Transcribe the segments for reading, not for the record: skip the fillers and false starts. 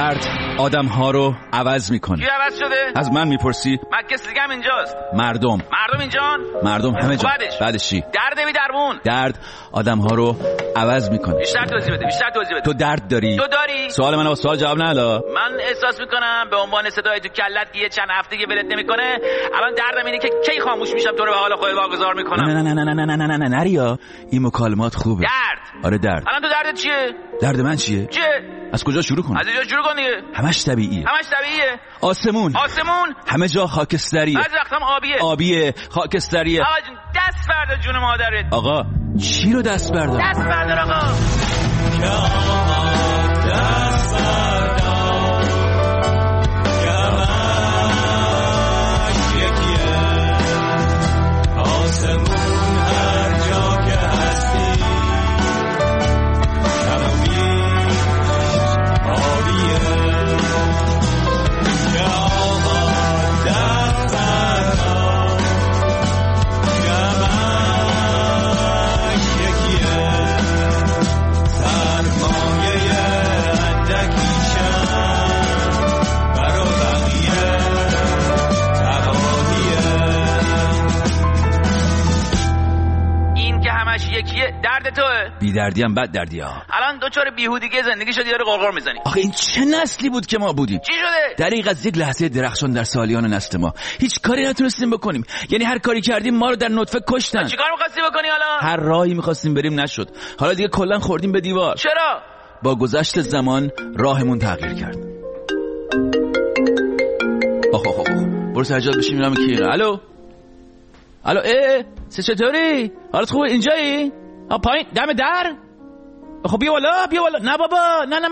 درد آدم ها رو عوض میکنه. کی عوض شده؟ از من میپرسی؟ من کسی دیگه هم اینجاست. مردم اینجان؟ مردم همه جا. بعدش چی؟ درد بی درمون. درد آدم ها رو عوض میکنه. بیشتر توضیح بده. تو درد داری؟ تو داری؟ سوال من با سوال جواب نده. من احساس میکنم به عنوان صدای تو کلت یه چند هفته که ولت نمیکنه. الان دردم اینه که کی خاموش میشم تو رو به حال خودت واگذار میکنم. نه نریا، این مکالمات خوبه. درد. آره درد. الان تو دردت چیه؟ درد من چیه؟ از کجا شروع کنم؟ از اینجا شروع کن دیگه. همش طبیعیه. آسمون همه جا خاکستریه. بعضی وقتا آبیه خاکستریه. آقا جون دست بردار جون مادرت. آقا چی رو دست بردار؟ دست بردار آقا. درد توه؟ بی دردی هم بد دردی ها. الان دوچار بیهودگی زندگی شدی داره قرقر میزنی. آخه این چه نسلی بود که ما بودیم؟ چی شده؟ دریغ از یک لحظه درخشان در سالیان نسل ما هیچ کاری نتونستیم بکنیم. یعنی هر کاری کردیم ما رو در نطفه کشتن. چیکار می‌خواستی بکنی حالا؟ هر راهی می‌خواستیم بریم نشد. حالا دیگه کلا خوردیم به دیوار. چرا؟ با گذشت زمان راهمون تغییر کرد. برو سجاد بشین میرم کیه. الو چطوری؟ حالت خوبه؟ اینجایی؟ پایین دم در؟ خب بیا بالا. نه بابا نه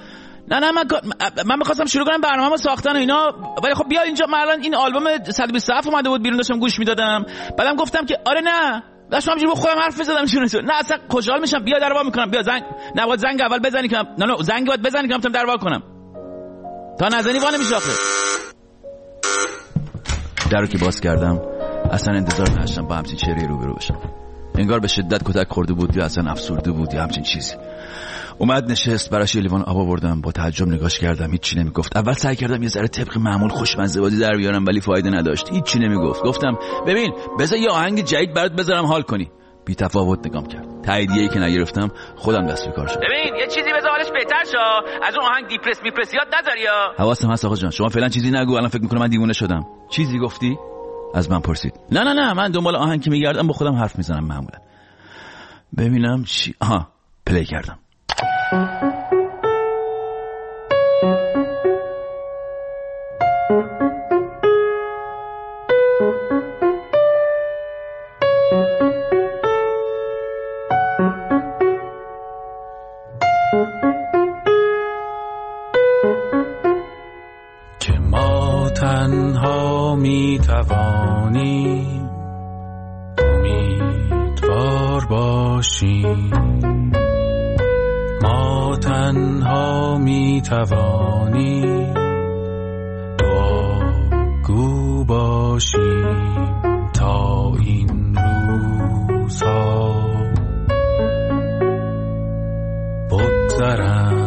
من می‌خواستم شروع کنم برنامه‌مو ساختن و اینا، ولی خب بیا اینجا. من الان این آلبوم 127 اومده بود بیرون، داشتم گوش میدادم. بعدم گفتم که آره نه داشتم همینجوری با خودم حرف می‌زدم نه اصلا خوشحال میشم. بیا در وا می‌کنم. بیا زنگ اول بزنی که زنگ باید بزنی که در وا کنم. تا نزنی وا نمیشه آخه. درو که باز کردم اصلا انتظار نداشتم با همچین چهره روبرو بشم. انگار به شدت کتک خورده بود یا اصلا افسرده بود یا همچین چیزی. اومد نشست، براش یه لیوان آب آوردم. با تعجب نگاش کردم، هیچی نمیگفت. اول سعی کردم یه ذره طبق معمول خوشمزه بازی در بیارم ولی فایده نداشت. هیچی نمیگفت. گفتم ببین بذار یه آهنگ جدید برات بذارم حال کنی. بی تفاوت نگام کرد. تاییدیه‌ای که نگرفتم خودم دست به کار شدم. ببین یه چیزی بذار حالش بهتر شه. از اون آهنگ دیپرسیات نذاری یا. حواسم هست آقا جان. شما فعلا چیزی نگو. الان فکر می‌کنم من دیوونه شدم. چیزی گفتی؟ از من پرسید. نه من دنبال آهنگ که میگردم با خودم حرف میزنم معمولا. ببینم چی. پلی کردم. که ما تنها میتوانیم امیدوار باشیم، ما تنها میتوانیم دعاگو باشیم تا این روزها بگذرن.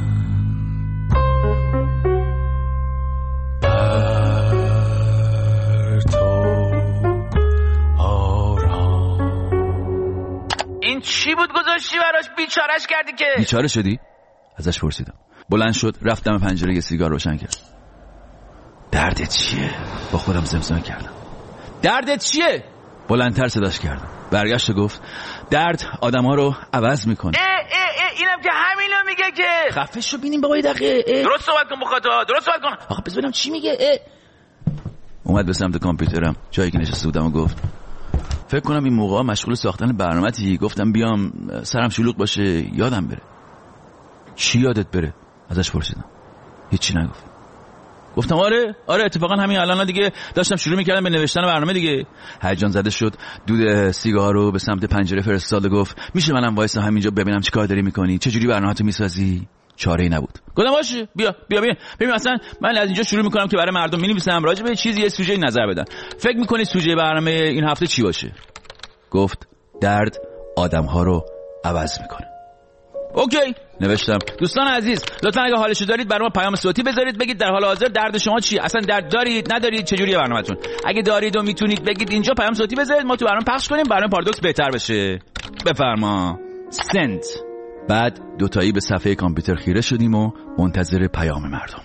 چی بود گذاشتی براش؟ بیچارهش کردی که. بیچاره شدی؟ ازش پرسیدم. بلند شد رفت دم پنجره یه سیگار روشن کرد. دردت چیه؟ با خودم زمزمه کردم. دردت چیه؟ بلندتر صداش کردم. برگشت و گفت درد آدم‌ها رو عوض میکنه. اینم که همینو میگه که. خفه شو ببینیم بابا یه دقیقه. درست صحبت کن بخاطر. درست صحبت کن. آخه ببینم چی میگه. اومد به سمت کامپیوترم جایی که نشسته بودم و گفت فکر کنم این موقع مشغول ساختن برنامه‌ای. گفتم بیام سرم شلوغ باشه یادم بره. چی یادت بره؟ ازش پرسیدم. هیچی نگفت. گفتم آره اتفاقا همین الان دیگه داشتم شروع می‌کردم به نوشتن برنامه دیگه. هیجان زده شد، دود سیگار رو به سمت پنجره فرستاد و گفت میشه منم وایسا همینجا ببینم چیکار داری می‌کنی؟ چه جوری برنامه‌تو می‌سازی؟ چاره‌ای نبود. گفتم باشه بیا ببین مثلا من از اینجا شروع می‌کنم که برای مردم می‌نویسم راجع به چیزی یه سوژه نظر بدن. فکر می‌کنی سوژه برنامه این هفته چی باشه؟ گفت درد آدم‌ها رو عوض می‌کنه. اوکی نوشتم دوستان عزیز لطفا اگه حالشو دارید برام پیام صوتی بذارید، بگید در حال حاضر درد شما چیه، اصلا درد دارید ندارید، چجوریه برنامه‌تون. اگه دارید و میتونید بگید اینجا پیام صوتی بذارید، ما تو برنامه پخش کنیم، برنامه پارادوکس بهتر بشه. بفرما. سند. بعد دوتایی به صفحه کامپیوتر خیره شدیم و منتظر پیام مردم.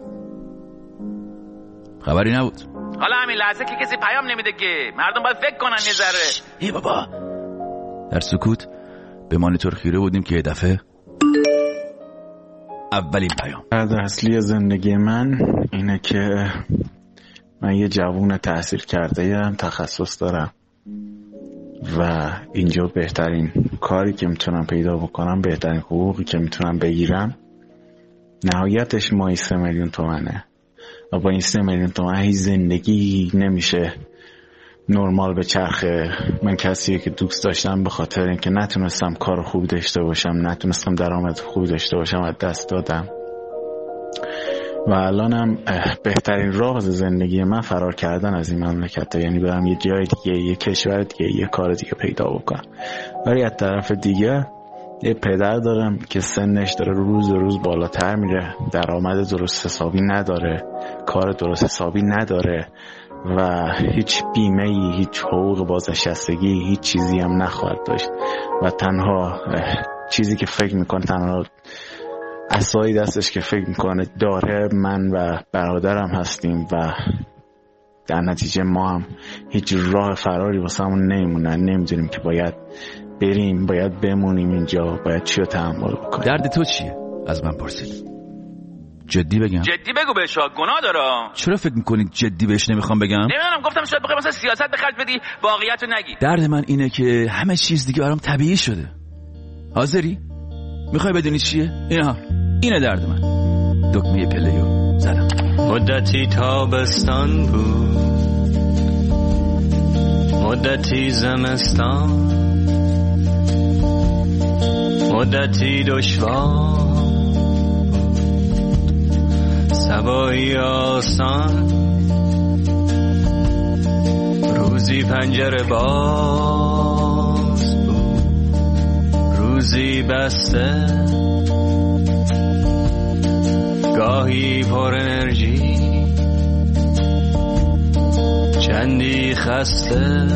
خبری نبود. حالا همین لحظه که کسی پیام نمیده که مردم باید فکر کنن یه ذره. ای بابا. در سکوت به مانیتور خیره بودیم که یه دفعه اولین پیام. درد اصلی زندگی من اینه که من یه جوون تحصیل کرده‌ام، تخصص دارم و اینجا بهترین کاری که میتونم پیدا بکنم، بهترین حقوقی که میتونم بگیرم نهایتش ماهی 3 میلیون تومنه و با این 3 میلیون تومن هیچ زندگی نمیشه نرمال به چرخه. من کسیه که دوست داشتم به خاطر اینکه نتونستم کار خوبی داشته باشم، نتونستم درآمد خوبی داشته باشم و دست دادم و الانم بهترین راه زندگی من فرار کردن از این مملکته، یعنی برم یه جای دیگه، یه کشور دیگه، یه کار دیگه پیدا بکنم. ولی از طرف دیگه یه پدر دارم که سنش داره روز روز بالاتر میره، درآمد درست حسابی نداره، کار درست حسابی نداره و هیچ بیمه‌ای، هیچ حقوق بازنشستگی، هیچ چیزی هم نخواهد داشت و تنها چیزی که فکر میکنه، تنها عصایی دستش که فکر میکنه داره من و برادرم هستیم و در نتیجه ما هم هیچ راه فراری واسمون نمیمونه، نمیدونیم که باید بریم، باید بمونیم اینجا، باید چی رو تحمل بکنیم. درد تو چیه؟ از من پرسید. جدی بگم؟ جدی بگو بهش، گناه داره. چرا فکر میکنید جدی بهش نمیخوام بگم؟ نمیدونم، گفتم شاید بخوای مثلا سیاست به خرج بدی، واقعیت رو نگی. درد من اینه که همه چیز دیگه برام طبیعی شده. حاضری؟ میخوای بدونی چیه؟ اینه درد من. دکمه پلیو زدم. مدتی تابستان بود، مدتی زمستان، مدتی دشوار، سبایی آسان، روزی پنجره باز بود، روزی بسته، گاهی پر انرژی، چندی خسته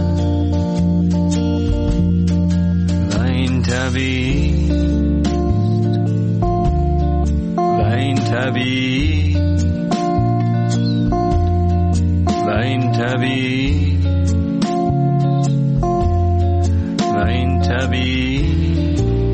و این طبیعی و این طبیعی و این طبیعی و این طبیعی.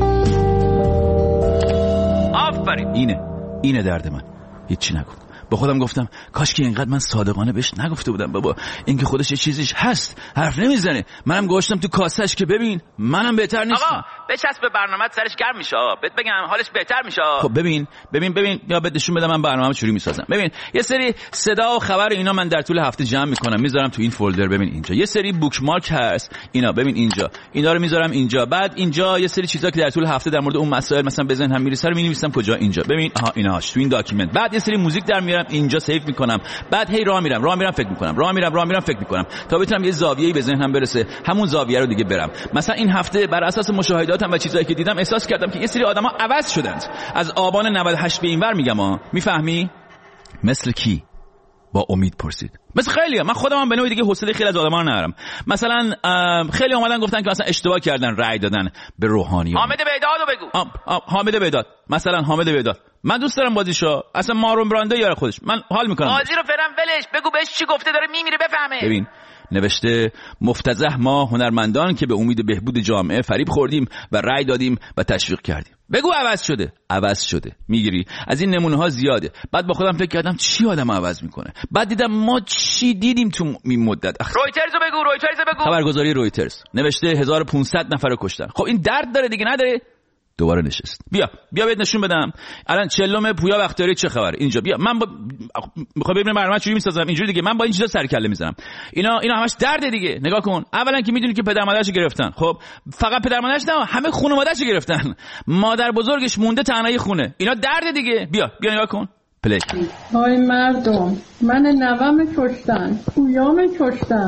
آفرین. اینه درد من. هیچی نگو. با خودم گفتم کاش که اینقدر من صادقانه بهش نگفته بودم. بابا این که خودش یه چیزیش هست، حرف نمیزنه. منم گوشتم تو کاسش که ببین منم بهتر نیستم. آقا بچسب به برنامه‌ت، سرش گرم میشه. بهت بگم حالش بهتر میشه. خب ببین یا بهت نشون بدم من برنامه‌مو چوری میسازم. ببین یه سری صدا و خبر اینا من در طول هفته جمع میکنم، میذارم تو این فولدر. ببین اینجا یه سری بوکمارک هست، اینا ببین اینجا، اینا رو میذارم اینجا. بعد اینجا یه سری چیزا که در طول هفته در مورد اون مسائل مثلا به ذهنم میرسه رو مینویسم کجا، اینجا. ببین ایناش تو این داکیومنت. بعد یه سری موزیک در میارم اینجا سیو میکنم. بعد هی راه میرم فکر میکنم، راه میرم فکر میکنم تا بتونم یه زاویه‌ای به ذهنم برسه، همون زاویه رو دیگه برم. مثلا این هفته بر اساس مشاهداتم و چیزایی که دیدم احساس کردم که یه سری آدما عوض شدند از آبان 98 به اینور. میگم میفهمی؟ مثل کی؟ با امید پرسید. مثل خیلیه. من خودم هم به نوعی دیگه حوصله خیلی از آدما رو ندارم. مثلا خیلی اومدن گفتن که مثلا اشتباه کردن، رأی دادن به روحانیون. حامد بیدادو بگو. حامد بیداد، مثلا حامد بیداد من دوست دارم بازیشو، اصلا مارون برانده یاره خودش، من حال میکنم. بازی رو فرام ولش، بگو بهش چی گفته، داره میمیره بفهمه. ببین نوشته مفتضح ما هنرمندان که به امید بهبود جامعه فریب خوردیم و رأی دادیم و تشویق کردیم. بگو عوض شده. میگیری؟ از این نمونه ها زیاده. بعد با خودم فکر کردم چی آدم عوض میکنه. بعد دیدم ما چی دیدیم تو این مدت. رویترزو بگو. خبرگزاری رویترز نوشته 1500 نفر رو کشتن. خب این درد داره دیگه، نداره؟ دوباره نشست. بیا بهت نشون بدم الان چلم پویا بختیاری چه خبره. اینجا بیا، من میخوام ببینم برنامه چجوری میسازم. اینجوری دیگه من با این چیزا سر کله میزنم. اینا همش درد دیگه. نگاه کن، اولا که میدونی که پدر مادرشو گرفتن. خب فقط پدر مادرش نه، همه خانواده‌شو گرفتن. مادر بزرگش مونده تنهایی خونه. اینا درد دیگه. بیا نگاه کن. های مردم، من نوام کشتن، پویام کشتن،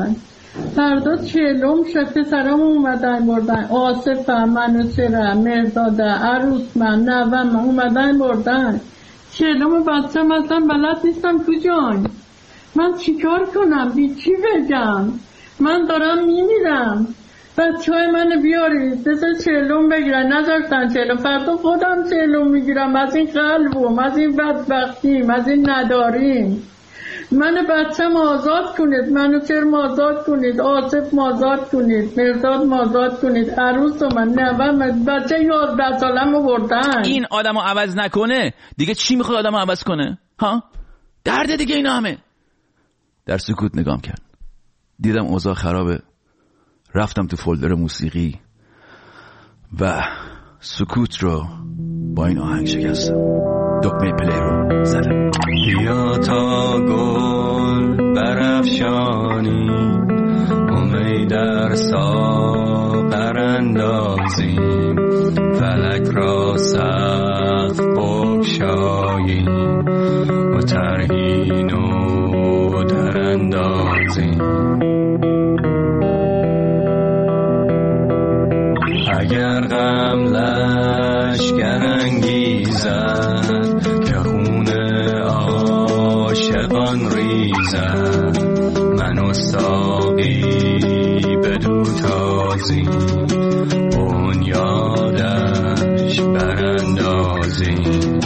فردا 40 شد پسرم اومدن بردن، آصفه، منوچهره، مرداده، عروس من، نوم اومدن بردن. 40 بچه مثلا بلد نیستم تو جان. من چیکار کنم؟ بی چی بگم؟ من دارم میمیرم. بچه های منو بیارید بسه 40 بگیرن. نذاشتن 40. فردا خودم 40 میگیرم. از این قلبم، از این بدبختیم، از این نداریم. من بچم آزاد کنید، منو چرم آزاد کنید، آصف آزاد کنید، مرداد آزاد کنید، عروس من نوام بچه 11 سالمو بردن. این آدمو عوض نکنه دیگه چی میخواد آدمو عوض کنه؟ ها؟ درد دیگه اینا همه. در سکوت نگام کرد. دیدم اوضاع خرابه. رفتم تو فولدر موسیقی و سکوت رو با این آهنگ شکستم. دکمه پلی رو زدم. بیا تا گل برافشانی، امید در ساغر اندازیم، فلک را سقف بگشاییم و طرحی نو در اندازیم. اگر غم لشکر انگیزد که خون عاشقان ریزد، من و ساقی بدو تازیم، بنیادش براندازیم.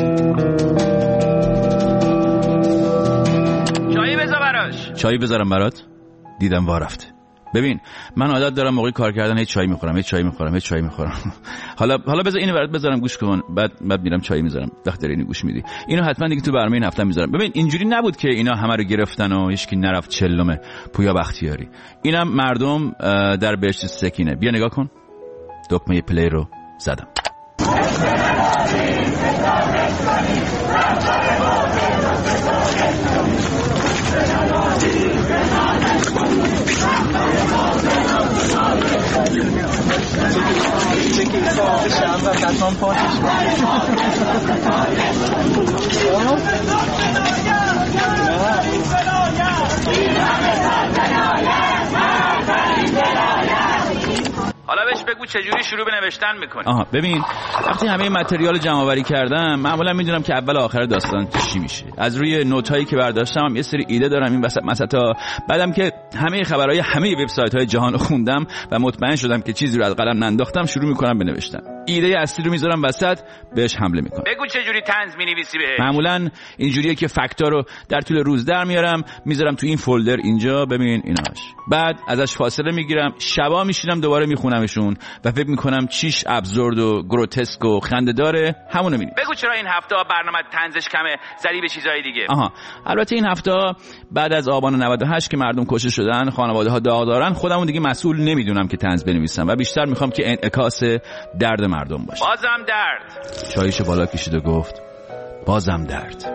چایی بذار براش. چایی بذارم برات؟ دیدم وا رفته. ببین من عادت دارم موقع کار کردن هیچ چای میخورم. حالا بذار اینو برات بذارم گوش کن، بعد میرم چای میذارم. وقتی اینو گوش میدی اینو حتما دیگه تو برنامه این هفته میذارم. ببین اینجوری نبود که اینا همه رو گرفتن و هیچکی نرفت. 40 پویا بختیاری. اینم مردم در بهشت سکینه. بیا نگاه کن. دکمه پلی رو زدم. حالا بهش بگو چجوری شروع به نوشتن میکنی. آها ببین وقتی همه متریال جمع آوری کردم معمولا میدونم که اول آخر داستان چی میشه. از روی نوتایی که برداشتم یه سری ایده دارم این وسطا. بعدم که همه خبرهای همه وبسایت‌های جهان رو خوندم و مطمئن شدم که چیزی رو از قلم ننداختم، شروع میکنم به نوشتن. ایده اصلی رو میذارم وسط، بهش حمله میکنم. بگو چجوری طنز مینویسی بهش. معمولا اینجوریه که فکتا رو در طول روز در میارم، میذارم تو این فولدر اینجا. ببین ایناش. بعد ازش فاصله میگیرم، شبا میشینم دوباره میخونمشون و فکر میکنم چیش ابزورد و گروتسک و خنده‌داره. همونو میبینی. بگو چرا این هفته برنامه طنزش کمه، زدی به چیزای دیگه. آها البته این هفته بعد از آبان 98 که مردم کشته شدن، خانواده‌ها داغ دارن، خودمون دیگه مسئول نمیدونم که طنز بنویسم و بیشتر میخوام که انعکاس درد مردم باشه. بازم درد. چایشو بالا کشید و گفت بازم درد.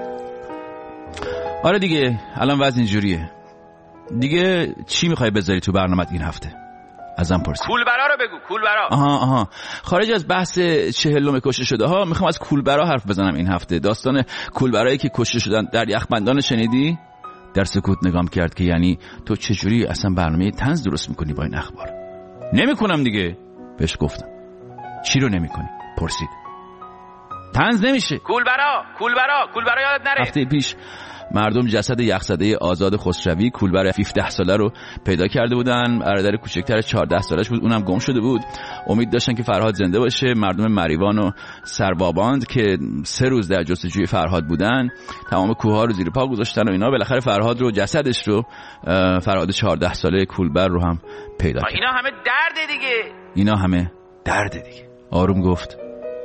آره دیگه الان وضع اینجوریه. دیگه چی میخوای بذاری تو برنامه‌ت این هفته؟ ازم پرسید. کولبرا رو بگو. کولبرا. آها خارج از بحث 40 کشته شده ها میخوام از کولبرا حرف بزنم این هفته. داستان کولبرایی که کشته شدن در یخبندان شنیدی؟ در سکوت نگام کرد که یعنی تو چجوری اصلا برنامه طنز درست میکنی با این اخبار؟ نمیکنم دیگه. بهش گفتم چی رو نمیکنی؟ پرسید. طنز نمیشه. کولبرا یادت نره. هفته پیش مردم جسد یخزده آزاد خسروی، کولبر 17 ساله رو پیدا کرده بودن. برادر کوچکتر 14 سالش بود، اونم گم شده بود. امید داشتن که فرهاد زنده باشه. مردم مریوان و سرباباند که 3 روز در جستجوی فرهاد بودن تمام کوه‌ها رو زیر پا گذاشتن و اینا. بالاخره فرهاد رو، جسدش رو، فرهاد 14 ساله کولبر رو هم پیدا کرد. اینا همه درد دیگه. آروم گفت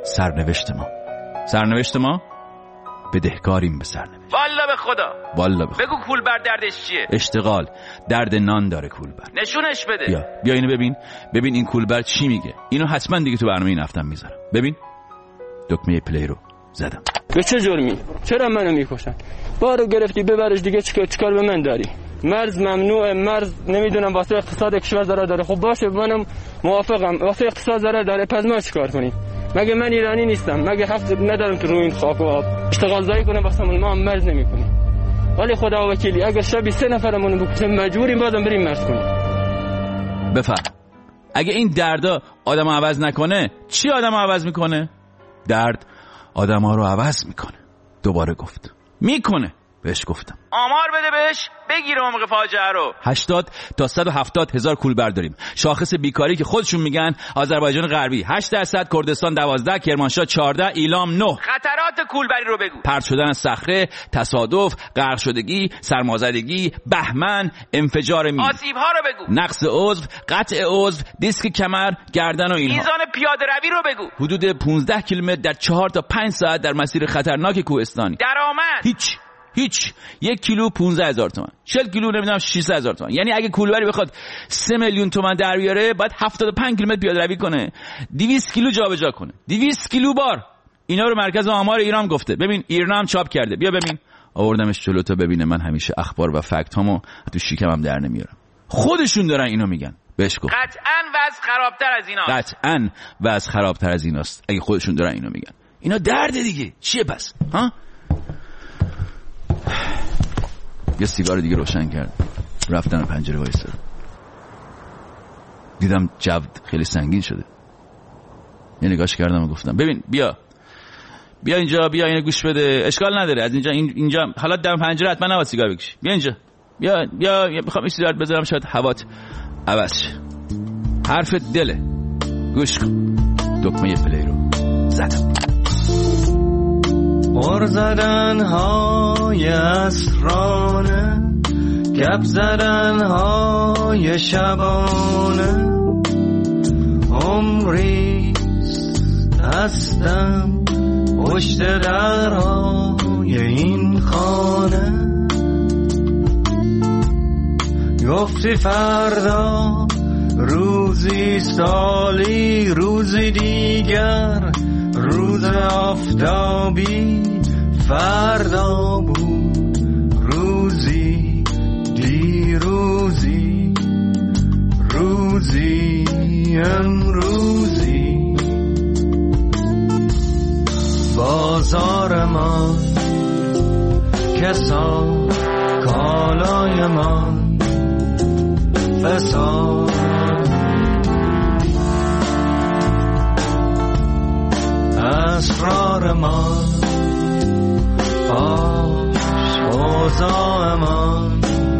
سرنوشت ما بدهکاریم به سرنوشت. والا به خدا. بگو کولبر دردش چیه؟ اشتغال. درد نان داره کولبر. نشونش بده. بیا اینو ببین این کولبر چی میگه. اینو حتما دیگه تو برنامه این هفتم میذارم. ببین دکمه پلی رو زدم. به چه جرمی؟ چرا منو میکشن؟ بارو گرفتی ببرش دیگه، چیکار به من داری؟ مرز ممنوعه. مرز نمیدونم واسه اقتصاد کشور ضرر داره. خب باشه منم موافقم، واسه اقتصاد ضرر داره، پس ما چیکار کنیم؟ مگه من ایرانی نیستم؟ مگه حق ندارم تو روی این خاک و آب اشتغال زایی کنم؟ واسه ما هم مرز نمیکنیم. ولی خدا وکیلی اگر شبی 3 نفرمون بکشن مجبوریم بازم بریم مرز کنیم. بفهم اگه این دردا آدم عوض نکنه چی آدم عوض میکنه؟ درد آدم ها رو عوض میکنه. دوباره گفت میکنه. بهش گفتم آمار بده بهش بگیره عمق فاجعه رو. 80 تا 170 هزار کولبر داریم. شاخص بیکاری که خودشون میگن آذربایجان غربی 8%، کردستان 12، کرمانشاه 14، ایلام 9. خطرات کولبری رو بگو. پرت شدن صخره، تصادف، غرق شدگی، سرمازدگی، بهمن، انفجار مین. آسیب ها رو بگو. نقص عضو، قطع عضو، دیسک کمر، گردن و اینها. میزان پیاده روی رو بگو. حدود 15 کیلومتر در 4 تا 5 ساعت در مسیر خطرناک کوهستانی. درآمد هیچ 1 کیلو 15,000 تومان، 40 کیلو نمیدونم 600,000 تومان. یعنی اگه کولبری بخواد 3 میلیون تومان در بیاره باید 75 کیلومتر پیاده روی کنه، 200 کیلو جابجا کنه، 200 کیلو بار. اینا رو مرکز آمار ایران گفته. ببین ایران هم چاپ کرده. بیا ببین. آوردمش جلو تا ببینه من همیشه اخبار و فکت هامو تو شکمم در نمیارم. خودشون دارن اینو میگن. بهش گفت قطعاً وضع خرابتر از ایناست. قطعاً وضع خرابتر از ایناست. اگه خودشون دارن اینو میگن. اینا درد دیگه. چیه پس؟ ها؟ یه سیگار دیگه روشن کرد. رفتن پنجره وایسادم. دیدم جو خیلی سنگین شده. یه نگاش کردم و گفتم ببین بیا اینجا، بیا اینو گوش بده. اشکال نداره از اینجا حالا دم پنجره حتما نباید سیگار بکشی. بیا اینجا. بیا میخوام این سیگار بذارم شاید هوات عوض شه. حرف دله. گوش کن. دکمه پلی رو زدم. غر زدن های اسرانه، گپ زدن های شبانه، عمریست هستم پشت درهای این خانه. گفتی فردا روزی سالی روزی دیگر، روز آفتابی فردا بود روزی دیروزی، روزی امروزی. بازار ما کسان کالای من فساد، اسرار من فاش، اوضاع من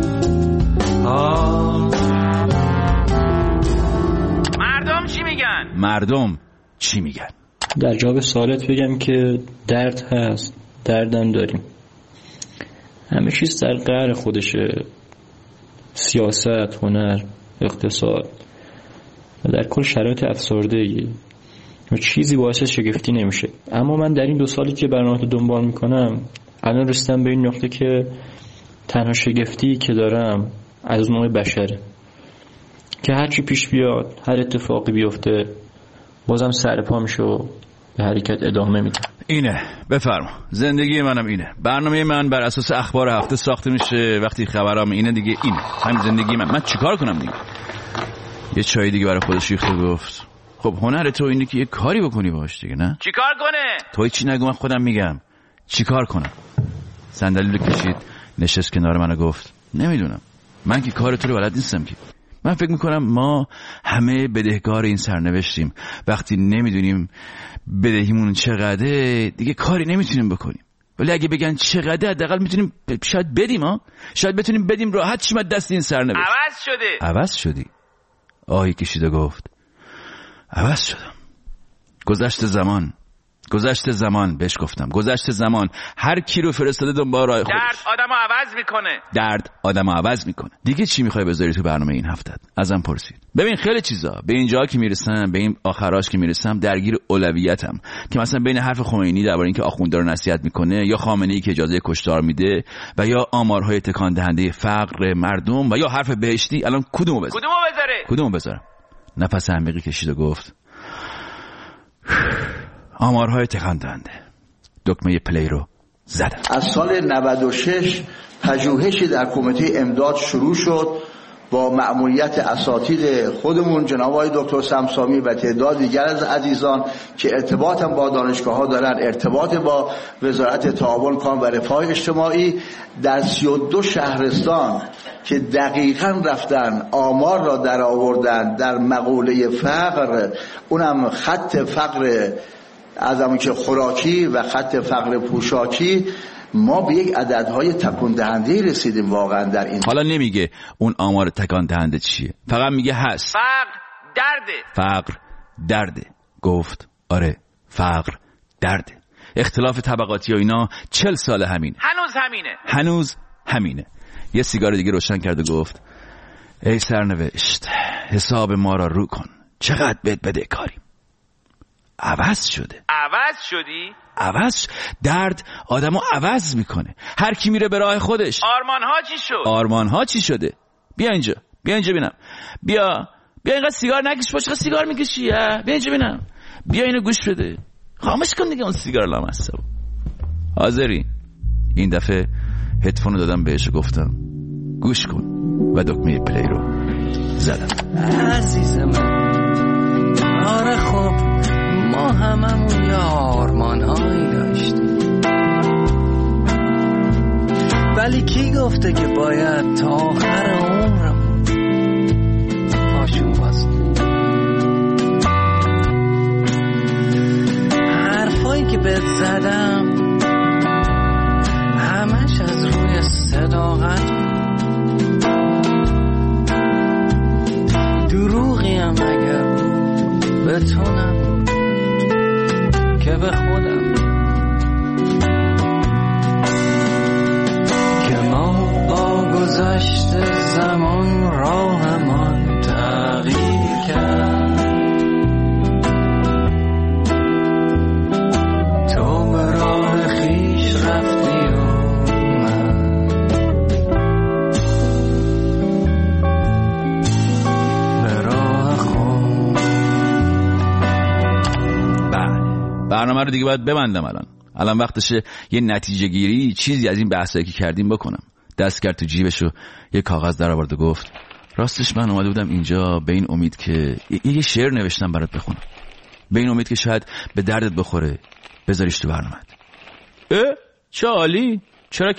مردم چی میگن؟ مردم چی میگن؟ در جواب سوالت بگم که درد هست، دردم داریم. همه چیز در قعر خودشه، سیاست، هنر، اقتصاد و در کل شرایط افسردگی و چیزی باعث شگفتی نمیشه. اما من در این 2 سالی که برنامه رو دنبال میکنم الان رسیدم به این نقطه که تنها شگفتی که دارم از نوع بشره که هرچی پیش بیاد، هر اتفاقی بیفته بازم سر پا میشه و به حرکت ادامه میدم. اینه. بفرما. زندگی منم اینه. برنامه من بر اساس اخبار هفته ساخته میشه. وقتی خبرام اینه دیگه اینه. همین زندگی من چیکار کنم دیگه؟ یه چای دیگه برای خودش ریخت و گفت خب هنر تو اینه که یه کاری بکنی باهاش دیگه، نه؟ چیکار کنه؟ توی چی نگو، من خودم میگم چیکار کنم. صندلی رو کشید، نشست کنار من و گفت نمیدونم، من که کار تو رو بلد نیستم که. من فکر میکنم ما همه بدهکار این سرنوشتیم. وقتی نمیدونیم بدهیمون چقدره دیگه کاری نمیتونیم بکنیم. ولی اگه بگن چقدر حداقل میتونیم شاید بدیم. شاید بتونیم بدیم، راحت شیم دست این سرنوشت. عوض شدی. آهی کشید و گفت عوض شدم. گذشت زمان بهش گفتم. گذشت زمان هر کی رو فرستاده دنبال راه خودش. درد آدمو عوض میکنه. دیگه چی میخوای بذاری تو برنامه این هفته؟ ازم پرسید. ببین خیلی چیزا به اینجا که میرسم، به این آخراش که میرسم، درگیر اولویتم که مثلا بین حرف خمینی درباره اینکه آخوندا رو نصیحت میکنه، یا خامنه‌ای که اجازه کشتار میده، و یا آمارهای تکان دهنده فقر مردم، و یا حرف بهشتی، الان کدومو بذارم؟ نفس عمیقی کشید و گفت آمارهای تکان دهنده. دکمه پلی رو زدم. از سال 96 پژوهشی در کمیته امداد شروع شد با مأموریت اساتید خودمون جناب آقای دکتر سمسامی و تعداد دیگر از عزیزان که ارتباط با دانشگاه‌ها دارن، ارتباط با وزارت تعاون کار و رفاه اجتماعی، در 32 شهرستان که دقیقاً رفتن آمار را در آوردن در مقوله فقر، اونم خط فقر از همون که خوراکی و خط فقر پوشاکی، ما به یک عددهای تکان دهنده رسیدیم واقعا در این. حالا نمیگه اون آمار تکان دهنده چیه، فقط میگه هست. فقر درده. فقر درده. گفت آره فقر درده. اختلاف طبقاتی و اینا 40 سال همینه. هنوز همینه. یه سیگار دیگه روشن کرد و گفت ای سرنوشت، حساب ما را رو کن، چقدر بهت بده کاریم. عوض شده. عوض درد آدمو عوض میکنه. هر کی میره به راه خودش. آرمانها چی شده؟ بیا اینجا ببینم. بیا اینقدر سیگار نکش، باشه سیگار میکشی. بیا اینجا ببینم. بیا اینو گوش بده. خاموش کن دیگه اون سیگار لامصب. حاضری؟ این دفعه هدفون رو دادم بهش و گفتم گوش کن و دکمه پلی رو زدم. عزیزم آره خب ما هممون یه آرمان‌هایی داشتیم، ولی کی گفته که باید تا آخر عمرمون پاشون باز؟ حرفایی که بهت زدم همش از روی صداقت، دروغی هم اگر بتونم که به خودم که ما با گذشت زمان راهمان تغییر کرد، تو به راه خویش رفتی و من به راه خود. برنامه رو دیگه باید ببندم. الان وقتشه یه نتیجه گیری چیزی از این بحثایی که کردیم بکنم. دست کرد تو جیبش و یه کاغذ در آورد و گفت راستش من اومده بودم اینجا به این امید که یه شعر نوشتم برات بخونم، به این امید که شاید به دردت بخوره، بذاریش تو برنامه‌ت. چه عالی، چرا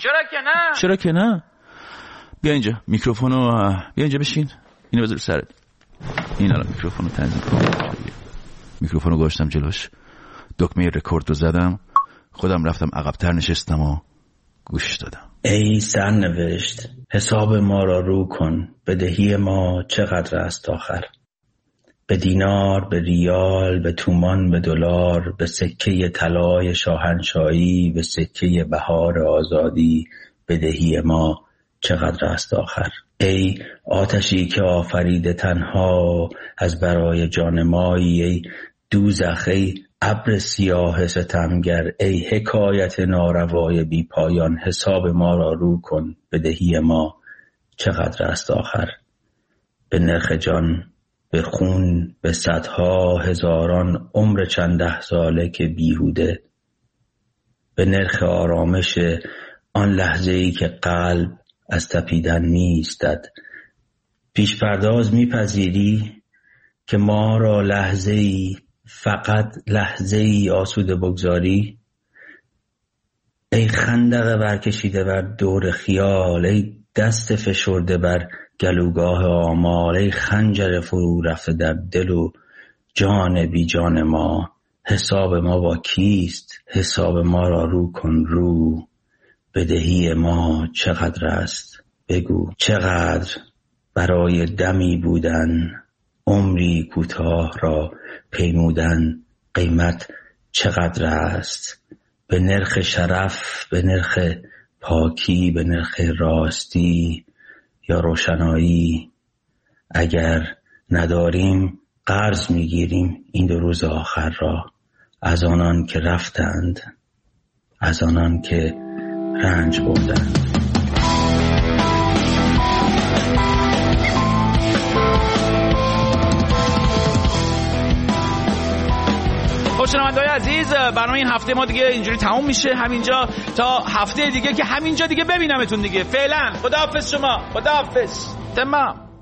که نه. بیا اینجا میکروفونو، بیا اینجا بشین، اینو بذار سرت. این الان میکروفونو تنظیم کنم. میکروفونو گذاشتم جلوش، دکمه رکورد رو زدم، خودم رفتم عقب‌تر نشستم و گوش دادم. ای سرنوشت، حساب ما را رو کن، بدهی ما چقدر است آخر؟ به دینار، به ریال، به تومان، به دلار، به سکه طلای شاهنشاهی، به سکه بهار آزادی، بدهی ما چقدر است آخر؟ ای آتشی که آفریده تنها از برای جان مایی، ای دوزخ، ای ابر سیاه ستمگر، ای حکایت ناروای بی پایان، حساب ما را رو کن، بدهی ما چقدر است آخر؟ به نرخ جان، به خون، به صدها هزاران عمر چند ده ساله که بیهوده، به نرخ آرامش آن لحظه‌ای که قلب از تپیدن می‌ایستد. پیش پرداز می‌پذیری که ما را لحظه‌ای، فقط لحظه‌ای آسوده بگذاری؟ ای خندق برکشیده بر دور خیال، ای دست فشرده بر گلوگاه آمال، ای خنجر فرو رفته در دل و جان بی جان ما، حساب ما با کیست؟ حساب ما را رو کن رو، بدهی ما چقدر است؟ بگو چقدر برای دمی بودن، عمری کوتاه را پیمودن، قیمت چقدر است؟ به نرخ شرف، به نرخ پاکی، به نرخ راستی یا روشنایی؟ اگر نداریم قرض میگیریم این 2 روز آخر را از آنان که رفتند، از آنان که رنج بردند. شنونده‌های عزیز، برنامه این هفته ما دیگه اینجوری تموم میشه همینجا تا هفته دیگه که همینجا دیگه ببینمتون دیگه. فعلا خداحافظ شما، خداحافظ. تمام.